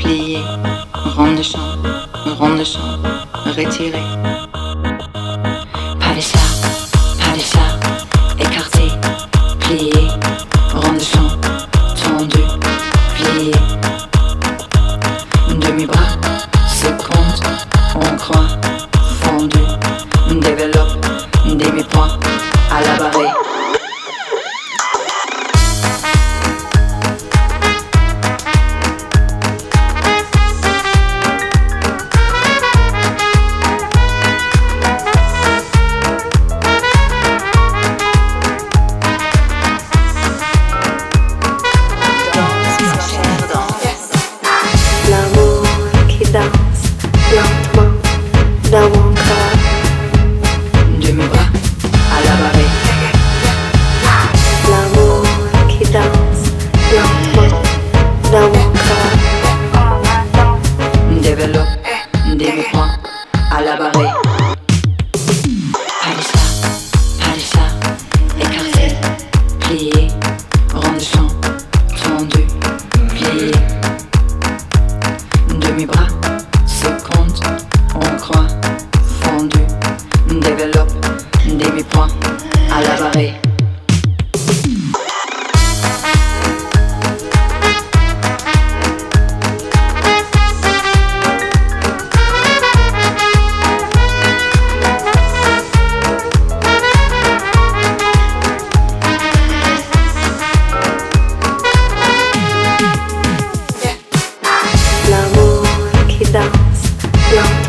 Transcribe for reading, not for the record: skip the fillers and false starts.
plié, ronde de champ, retiré. Pas les chars, écarté, plié, ronde de champ, tendu, plié. Demi-bras, seconde, on croit, fondu, développe, demi-point, à la barrée. Dans mon corps, Demi-bras à la barrée. l'amour qui danse lentement dans mon corps, Développe, demi-point à la barrée. Pas les chars, écarté, plié, rond de champ, tendu, plié. Demi-bras, seconde, on croit, fondu, développe, demi-point à la barrée. l'amour qui danse lentement.